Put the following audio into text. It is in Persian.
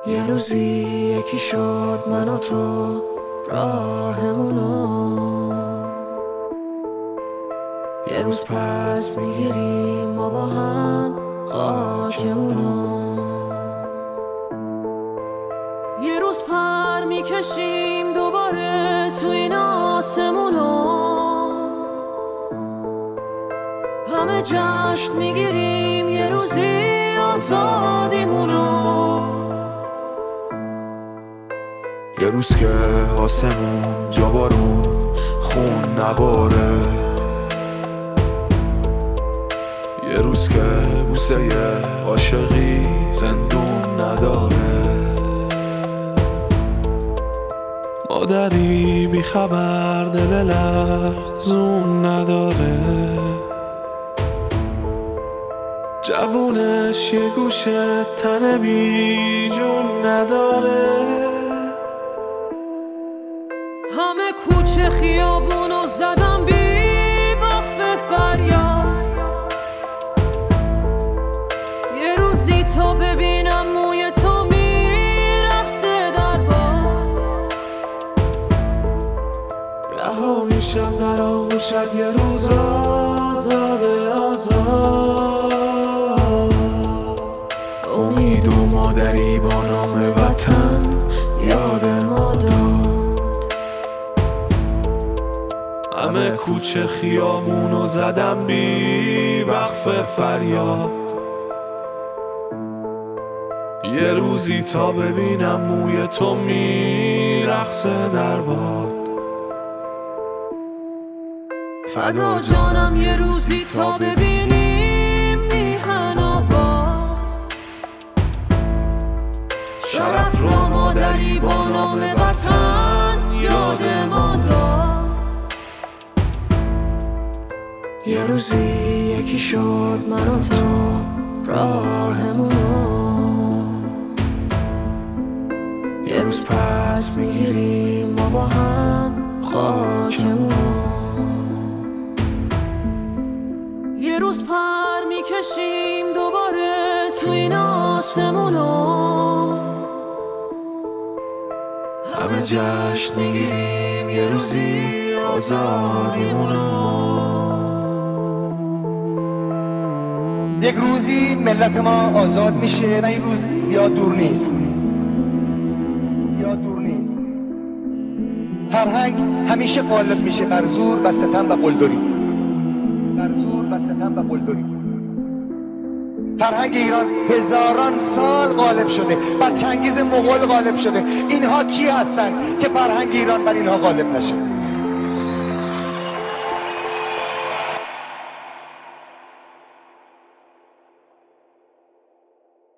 یه روزی یکی شد من و تو راهمونو، یه روز پس میگیریم ما با هم خاکمونو، یه روز پر میکشیم دوباره تو این آسمونو، همه جشن میگیریم یه روزی آزادیمونو، یه روز که آسمون جا بارون خون نباره، یه روز که بوسه عاشقی زندون نداره، مادری بی خبر دل لرزون نداره، جوونش یه گوشه تن بی جون نداره، همه کوچه خیابونو زدم بی وقف فریاد، یه روزی تا ببینم موی تو میرقصه در باد، رها میشم در آغوشت یه روز آزاده آزاد، امید و مادری با نام وطن یاد ما داد، همه کوچه خیابونو زدم بی وقف فریاد، یه روزی تا ببینم موی تو میرقصه در باد، فدا جانم یه روزی تا ببینیم میهن آباد، شرف را مادری با نام وطن یاد ما داد، یه روزی یکی شد من و تو راهمونو، یه روز پس میگیریم ما با هم خاکمونو، یه روز پر میکشیم دوباره تو این آسمونو، همه جشن میگیریم یه روزی آزادیمونو. یک روزی ملت ما آزاد میشه و این روز زیاد دور نیست. فرهنگ همیشه غالب میشه بر زور و ستم و قلدری. فرهنگ ایران هزاران سال غالب شده، بر چنگیز مغول غالب شده. اینها کی هستند که فرهنگ ایران بر اینها غالب نشه؟